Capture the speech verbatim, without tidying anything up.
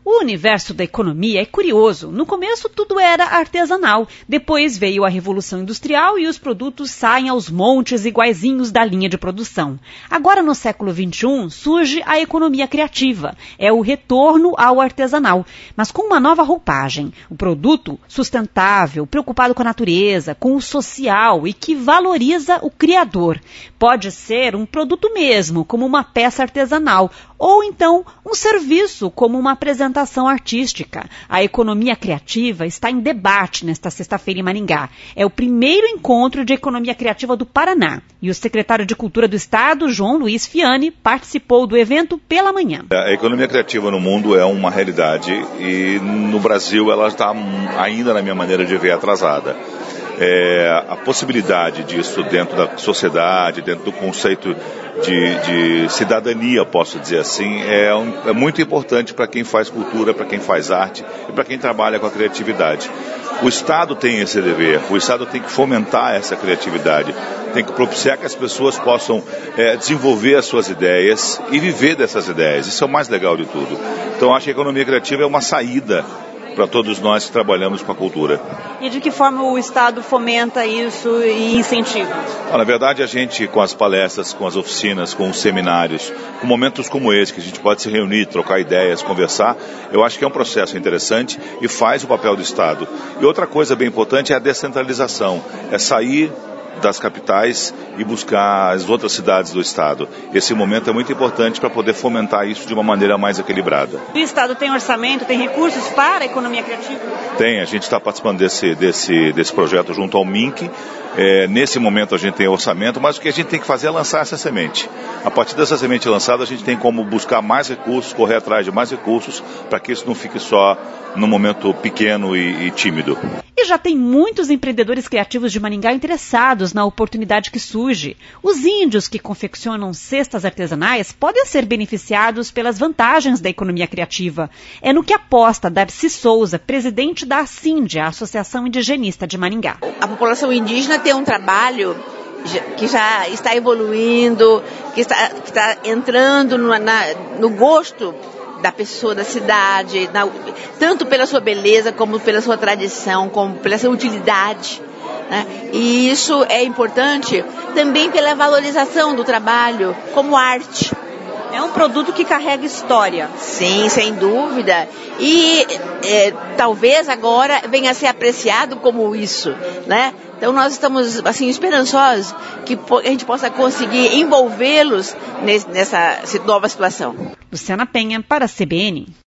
O universo da economia é curioso. No começo tudo era artesanal, depois veio a Revolução Industrial e os produtos saem aos montes iguaizinhos da linha de produção. Agora no século vinte e um surge a economia criativa, é o retorno ao artesanal, mas com uma nova roupagem. O produto sustentável, preocupado com a natureza, com o social e que valoriza o criador. Pode ser um produto mesmo, como uma peça artesanal, ou então um serviço, como uma apresentação artística. A economia criativa está em debate nesta sexta-feira em Maringá. É o primeiro encontro de economia criativa do Paraná. E o secretário de Cultura do Estado, João Luiz Fiani, participou do evento pela manhã. A economia criativa no mundo é uma realidade e no Brasil ela está ainda, na minha maneira de ver, atrasada. É, a possibilidade disso dentro da sociedade, dentro do conceito de, de cidadania, posso dizer assim, é, um, é muito importante para quem faz cultura, para quem faz arte e para quem trabalha com a criatividade. O Estado tem esse dever, o Estado tem que fomentar essa criatividade, tem que propiciar que as pessoas possam é, desenvolver as suas ideias e viver dessas ideias. Isso é o mais legal de tudo. Então, acho que a economia criativa é uma saída para todos nós que trabalhamos com a cultura. E de que forma o Estado fomenta isso e incentiva? Ah, na verdade, a gente, com as palestras, com as oficinas, com os seminários, com momentos como esse, que a gente pode se reunir, trocar ideias, conversar, eu acho que é um processo interessante e faz o papel do Estado. E outra coisa bem importante é a descentralização, é sair das capitais e buscar as outras cidades do Estado. Esse momento é muito importante para poder fomentar isso de uma maneira mais equilibrada. O Estado tem orçamento, tem recursos para a economia criativa? Tem, a gente está participando desse, desse, desse projeto junto ao M I N C. É, nesse momento a gente tem orçamento, mas o que a gente tem que fazer é lançar essa semente. A partir dessa semente lançada, a gente tem como buscar mais recursos, correr atrás de mais recursos, para que isso não fique só num momento pequeno e, e tímido. E já tem muitos empreendedores criativos de Maringá interessados na oportunidade que surge. Os índios que confeccionam cestas artesanais podem ser beneficiados pelas vantagens da economia criativa. É no que aposta Darcy Souza, presidente da ACIND, a Associação Indigenista de Maringá. A população indígena tem um trabalho que já está evoluindo, que está, que está entrando no, na, no gosto da pessoa, da cidade, na, tanto pela sua beleza, como pela sua tradição, como pela sua utilidade, né? E isso é importante também pela valorização do trabalho como arte. É um produto que carrega história. Sim, sem dúvida. E é, talvez agora venha a ser apreciado como isso, né? Então nós estamos assim esperançosos que a gente possa conseguir envolvê-los nessa nova situação. Luciana Penha para a C B N.